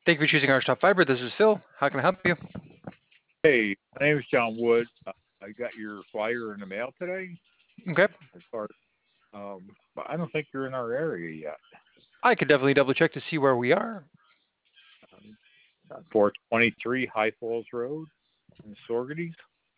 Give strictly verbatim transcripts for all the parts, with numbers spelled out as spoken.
Thank you for choosing Arch Top Fiber. This is Phil. How can I help you? Hey, my name is John Wood. Uh, I got your flyer in the mail today. Okay. As far, um, but I don't think you're in our area yet. I could definitely double check to see where we are. Um, four twenty-three High Falls Road in Saugerties.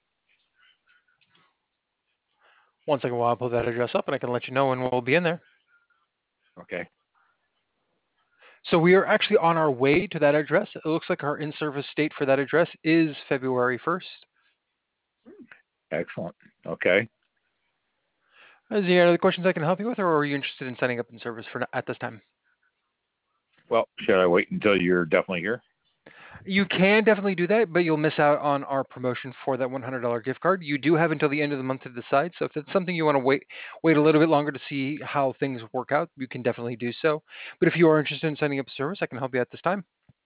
One second while I pull that address up and I can let you know when we'll be in there. Okay. So we are actually on our way to that address. It looks like our in-service date for that address is February first. Excellent. Okay. Is there any other questions I can help you with, or are you interested in signing up in service for at this time? Well, should I wait until you're definitely here? You can definitely do that, but you'll miss out on our promotion for that one hundred dollars gift card. You do have until the end of the month to decide. So if it's something you want to wait wait a little bit longer to see how things work out, you can definitely do so. But if you are interested in signing up service, I can help you at this time.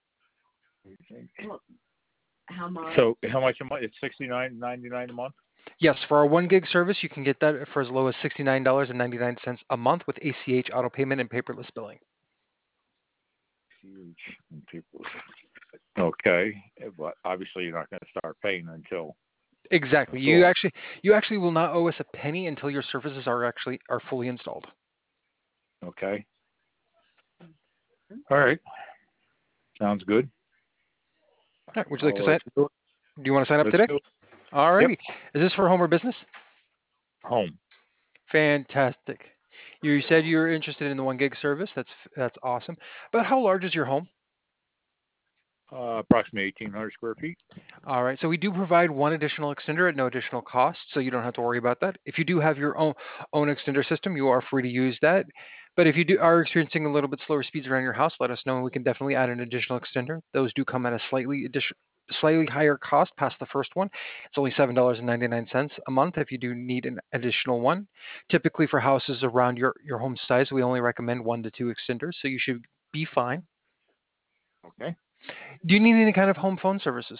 How much? So how much a month? It's sixty-nine ninety-nine a month. Yes, for our one gig service, you can get that for as low as sixty-nine dollars and ninety-nine cents a month with A C H auto payment and paperless billing. Huge. Okay, but obviously you're not going to start paying until. Exactly. You actually you actually will not owe us a penny until your services are actually are fully installed. Okay. All right. Sounds good. All right. Would you like to sign? Do you want to sign up Let's today? All righty. Yep. Is this for home or business? Home. Fantastic. You said you were interested in the one gig service. That's that's awesome. But how large is your home? Uh, approximately eighteen hundred square feet. All right. So we do provide one additional extender at no additional cost, so you don't have to worry about that. If you do have your own own extender system, you are free to use that. But if you do are experiencing a little bit slower speeds around your house, let us know and we can definitely add an additional extender. Those do come at a slightly addition, slightly higher cost past the first one. It's only seven dollars and ninety-nine cents a month if you do need an additional one. Typically for houses around your, your home size, we only recommend one to two extenders, so you should be fine. Okay. Do you need any kind of home phone services?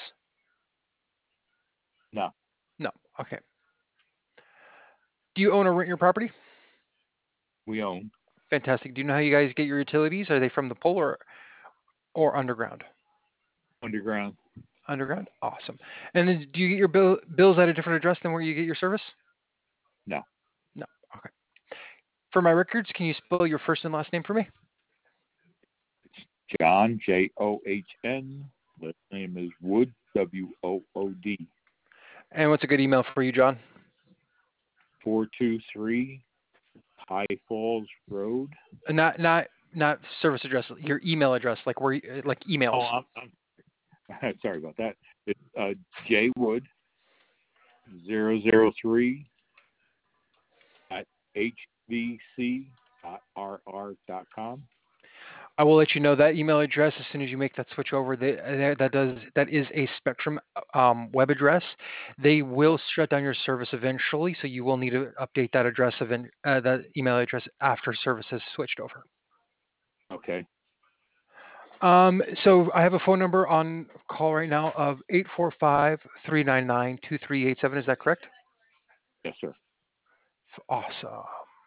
No. No. Okay. Do you own or rent your property? We own. Fantastic. Do you know how you guys get your utilities? Are they from the pole or, or underground? Underground. Underground? Awesome. And then do you get your bill, bills at a different address than where you get your service? No. No. Okay. For my records, can you spell your first and last name for me? It's John, J O H N. Last name is Wood, W O O D. And what's a good email for you, John? four two three High Falls Road. Uh, Not not not service address. Your email address, like where, you- like emails. Oh, I'm, I'm sorry about that. It's uh, J Wood zero zero three at h b c dot r r dot com. I will let you know that email address as soon as you make that switch over. They, that that does that is a Spectrum um, web address. They will shut down your service eventually, so you will need to update that address event, uh, that email address after service has switched over. Okay. Um, so I have a phone number on call right now of eight four five, three nine nine, two three eight seven. Is that correct? Yes, sir. Awesome.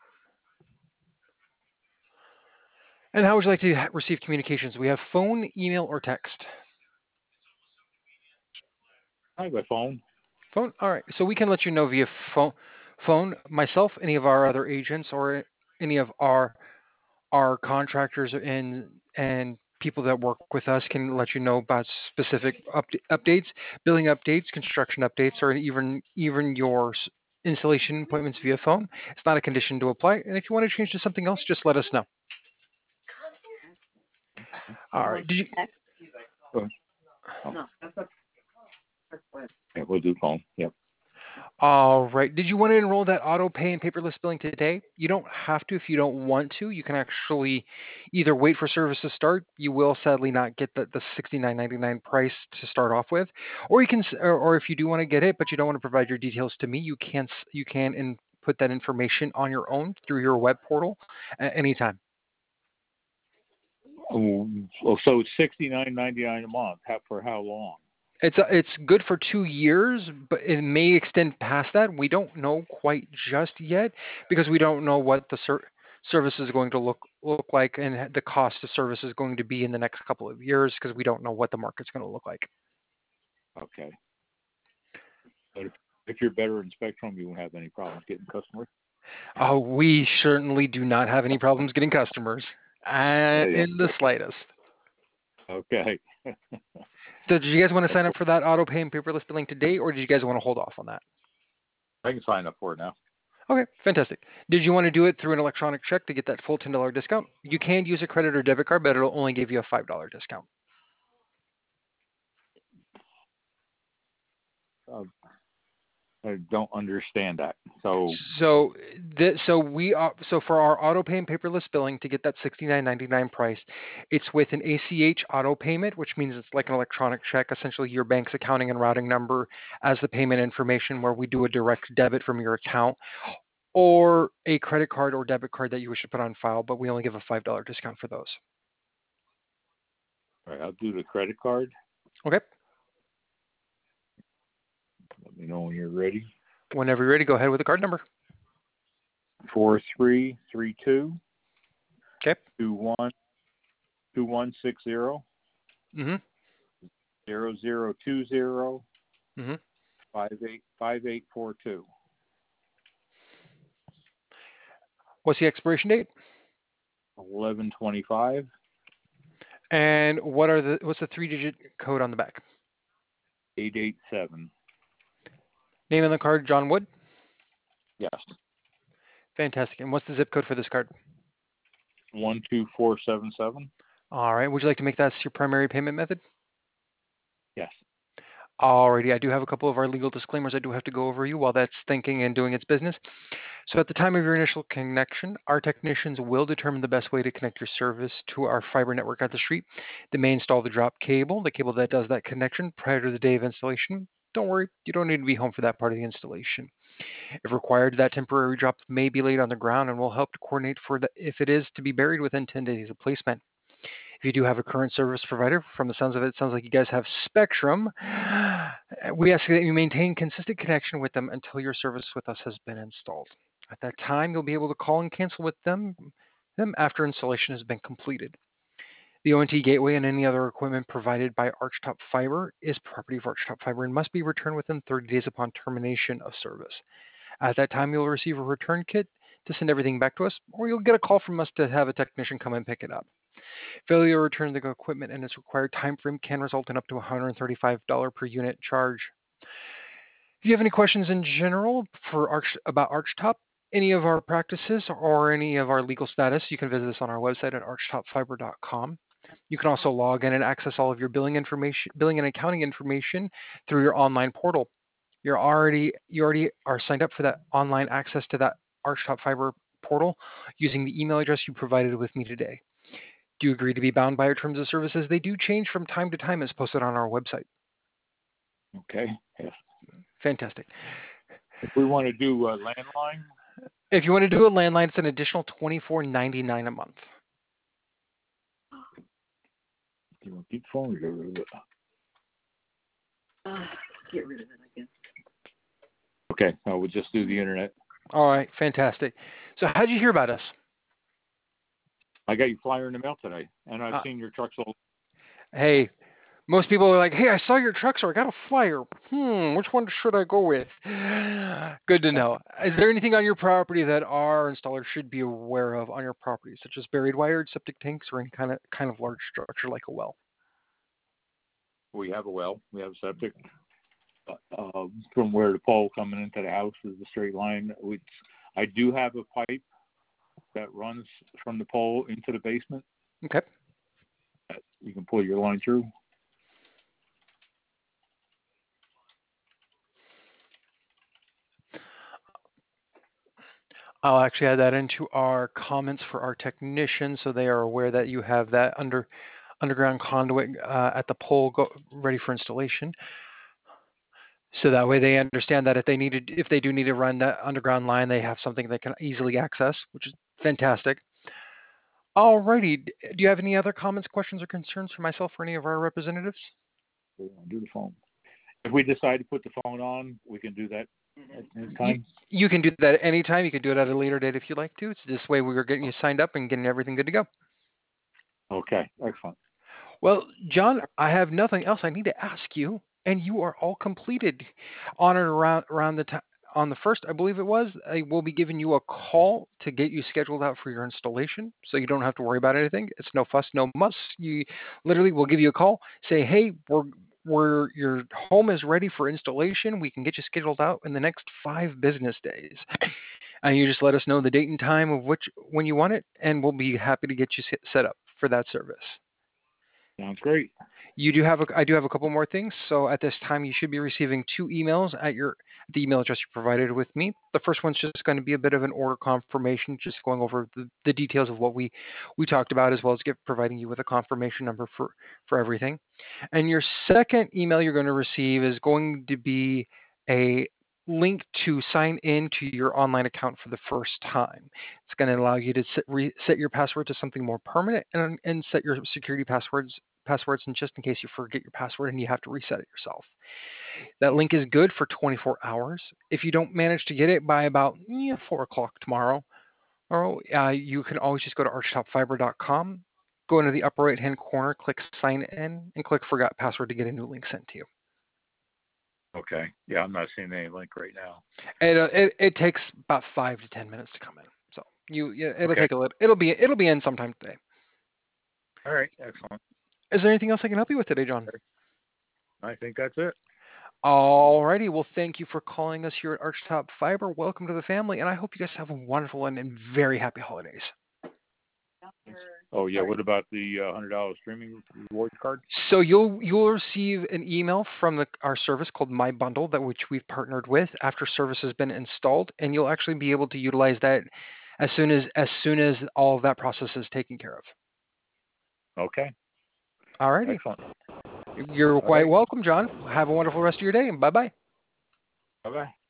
And how would you like to ha- receive communications? We have phone, email, or text. Hi, by phone. Phone. All right. So we can let you know via phone, phone, myself, any of our other agents, or any of our our contractors and and people that work with us can let you know about specific up, updates, billing updates, construction updates, or even even your s- installation appointments via phone. It's not a condition to apply. And if you want to change to something else, just let us know. All right. Did you? Uh, oh. Yeah, we'll do phone. Yep. All right. Did you want to enroll that auto pay and paperless billing today? You don't have to if you don't want to. You can actually either wait for service to start. You will sadly not get the, the sixty-nine ninety-nine price to start off with, or you can, s- or, or if you do want to get it, but you don't want to provide your details to me, you can s- you can and put that information on your own through your web portal at any time. Oh, oh, so it's sixty nine ninety nine a month. How, for how long? It's uh, it's good for two years, but it may extend past that. We don't know quite just yet because we don't know what the ser- service is going to look look like and the cost of service is going to be in the next couple of years because we don't know what the market's going to look like. Okay. But if, if you're better in Spectrum, you won't have any problems getting customers. Oh, we certainly do not have any problems getting customers uh, Yeah. in the slightest. Okay. So did you guys want to sign up for that auto pay and paperless billing today, or did you guys want to hold off on that? I can sign up for it now. Okay, fantastic. Did you want to do it through an electronic check to get that full ten dollars discount? You can use a credit or debit card, but it'll only give you a five dollars discount. Uh, I don't understand that. So, So, the, so we uh, so for our auto pay and paperless billing to get that sixty-nine ninety-nine price, it's with an A C H auto payment, which means it's like an electronic check, essentially your bank's accounting and routing number as the payment information, where we do a direct debit from your account, or a credit card or debit card that you wish to put on file, but we only give a five dollars discount for those. all right, I'll do the credit card. Okay. Let me know when you're ready. Whenever you're ready, go ahead with the card number. Four three three two. Okay. Two one two one six zero. Mhm. Zero zero two zero. Mhm. Five eight five eight four two. What's the expiration date? Eleven twenty five. And what are the what's the three-digit code on the back? Eight eight seven. Name on the card, John Wood. Yes. Fantastic. And what's the zip code for this card? One two four seven seven. All right. Would you like to make that your primary payment method? Yes. Alrighty. I do have a couple of our legal disclaimers I do have to go over you while that's thinking and doing its business. So at the time of your initial connection, our technicians will determine the best way to connect your service to our fiber network at the street. They may install the drop cable, the cable that does that connection prior to the day of installation. Don't worry, you don't need to be home for that part of the installation. If required, that temporary drop may be laid on the ground and will help to coordinate for the, if it is to be buried within ten days of placement. If you do have a current service provider, from the sounds of it, it sounds like you guys have Spectrum. We ask that you maintain consistent connection with them until your service with us has been installed. At that time, you'll be able to call and cancel with them, them after installation has been completed. The O N T gateway and any other equipment provided by Archtop Fiber is property of Archtop Fiber and must be returned within thirty days upon termination of service. At that time, you'll receive a return kit to send everything back to us, or you'll get a call from us to have a technician come and pick it up. Failure to return the equipment and its required time frame can result in up to one hundred thirty-five dollars per unit charge. If you have any questions in general for Arch, about Archtop, any of our practices, or any of our legal status, you can visit us on our website at archtop fiber dot com. You can also log in and access all of your billing information, billing and accounting information through your online portal. You're already you already are signed up for that online access to that Archtop Fiber portal using the email address you provided with me today. Do you agree to be bound by our terms of services? They do change from time to time as posted on our website. Okay. Yes. Fantastic. If we want to do a landline, If you want to do a landline, it's an additional twenty-four ninety-nine a month. do you want to keep the phone or get rid of it? Uh, get rid of it, I guess. Okay. I will just do the internet. All right, fantastic. So how did you hear about us? I got your flyer in the mail today, and I've Uh, seen your truck sold. Hey, most people are like, hey, I saw your truck, so I got a flyer. Hmm, which one should I go with? Good to know. Is there anything on your property that our installer should be aware of on your property, such as buried wired septic tanks or any kind of kind of large structure like a well? We have a well. We have septic. Uh, from where the pole coming into the house is a straight line. Which I do have a pipe that runs from the pole into the basement. Okay. That you can pull your line through. I'll actually add that into our comments for our technicians so they are aware that you have that under underground conduit uh, at the pole go, ready for installation. So that way they understand that if they needed, if they do need to run that underground line, they have something they can easily access, which is fantastic. Alrighty, do you have any other comments, questions, or concerns for myself or any of our representatives? We want to do the phone. If we decide to put the phone on, we can do that at any You, time? you can do that at any time. You can do it at a later date if you'd like to. It's this way we were getting you signed up and getting everything good to go. Okay, excellent. Well, John, I have nothing else I need to ask you, and you are all completed. On or around around the time on the first, I believe it was. I will be giving you a call to get you scheduled out for your installation, so you don't have to worry about anything. It's no fuss, no muss. You literally will give you a call, say, "Hey, we're we're your home is ready for installation. We can get you scheduled out in the next five business days." And you just let us know the date and time of which when you want it, and we'll be happy to get you set set up for that service. Sounds great. You do have a, I do have a couple more things. So at this time, you should be receiving two emails at your the email address you provided with me. The first one's just going to be a bit of an order confirmation, just going over the, the details of what we we talked about, as well as get providing you with a confirmation number for for everything. And your second email you're going to receive is going to be a link to sign in to your online account for the first time. It's going to allow you to set, reset your password to something more permanent and, and set your security passwords passwords and just in case you forget your password and you have to reset it yourself. That link is good for twenty-four hours. If you don't manage to get it by about yeah, four o'clock tomorrow, or uh, you can always just go to archtop fiber dot com, go into the upper right hand corner, click sign in, and click forgot password to get a new link sent to you. Okay. Yeah, I'm not seeing any link right now. It, uh, it it takes about five to ten minutes to come in. So you yeah, it'll Okay. take a little. It'll be it'll be in sometime today. All right. Excellent. Is there anything else I can help you with today, John? I think that's it. Alrighty, well, thank you for calling us here at Archtop Fiber. Welcome to the family, and I hope you guys have a wonderful and, and very happy holidays. Oh yeah. What about the uh, hundred dollar streaming reward card? So you'll you'll receive an email from the, our service called My Bundle, that which we've partnered with after service has been installed, and you'll actually be able to utilize that as soon as as soon as all of that process is taken care of. Okay. Alrighty, Excellent. you're All quite right. welcome, John. Have a wonderful rest of your day, and bye bye. Bye bye.